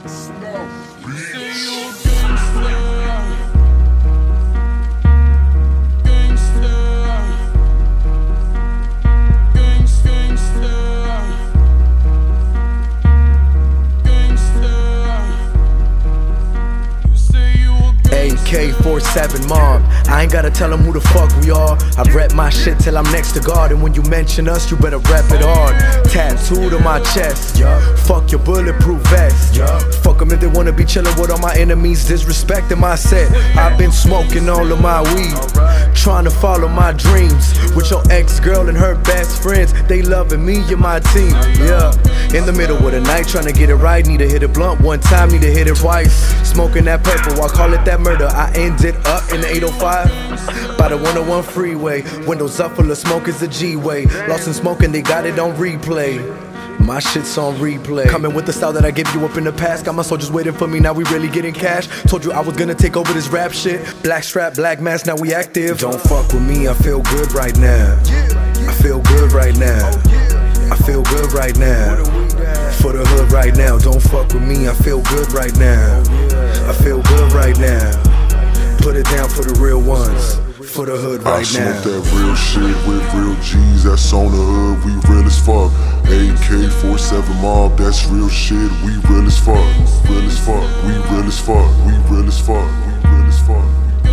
AK-47 mob. I ain't gotta tell them who the fuck we are. I rep my shit till I'm next to God, and when you mention us, you better rep it hard. Tattooed on my chest, fuck your bulletproof vest. Fuck them if they wanna be chillin' with all my enemies, disrespecting my set. I've been smoking all of my weed, trying to follow my dreams. With your ex-girl and her best friends, they loving me and my team. In the middle of the night, trying to get it right. Need to hit it blunt one time, need to hit it twice. Smoking that purple, I call it that murder. I ended up in the 805 by the 101 freeway. Windows up full of smoke is the G-way. Lost in smoking, they got it on replay. My shit's on replay. Coming with the style that I gave you up in the past. Got my soldiers waiting for me, now we really getting cash. Told you I was gonna take over this rap shit. Black strap, black mask, now we active. Don't fuck with me, I feel good right now. I feel good right now. I feel good right now. For the hood right now. Don't fuck with me, I feel good right now. I feel good right now. Put it down for the real ones. For the hood right now. I smoke that real shit with real G's, that's on the hood, we real as fuck. AK-47 mob, that's real shit, we real as fuck. Real as fuck, we real as fuck, we real as fuck, we real as fuck.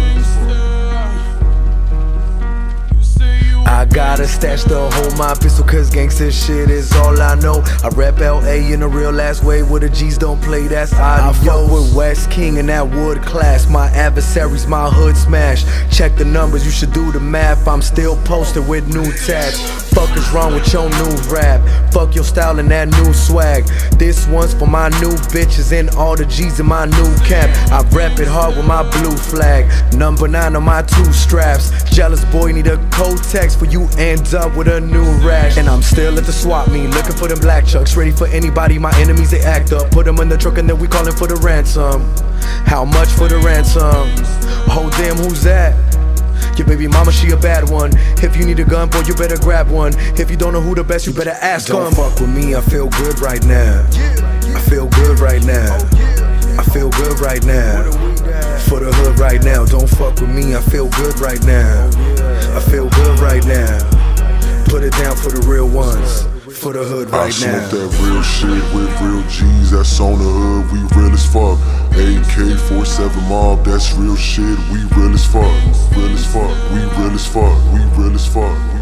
I gotta stash to hold my pistol, cause gangsta shit is all I know. I rep LA in a real ass way, where the G's don't play, that's I fuck with West King and that wood class. My adversaries, my hood smash. Check the numbers, you should do the math. I'm still posted with new tats. Fuck is wrong with your new rap? Fuck your style and that new swag. This one's for my new bitches and all the G's in my new cap. I rep it hard with my blue flag. Number 9 on my 2 straps. Jealous boy need a code text for you end up with a new rash. And I'm still at the swap meet, looking for them black chucks. Ready for anybody, my enemies they act up. Put them in the truck and then we callin' for the ransom. How much for the ransom? Oh damn, who's that? Your baby mama, she a bad one. If you need a gun, boy, you better grab one. If you don't know who the best, you better ask them. Don't fuck with me, I feel good right now. I feel good right now. I feel good right now. For the hood right now. Don't fuck with me, I feel good right now. I feel good right now. Put it down for the real ones. For the hood right now. I smoke that real shit with real G's, that's on the hood, we real as fuck. AK-47 mob, that's real shit, we real as fuck. Real as fuck, we real as fuck, we real as fuck.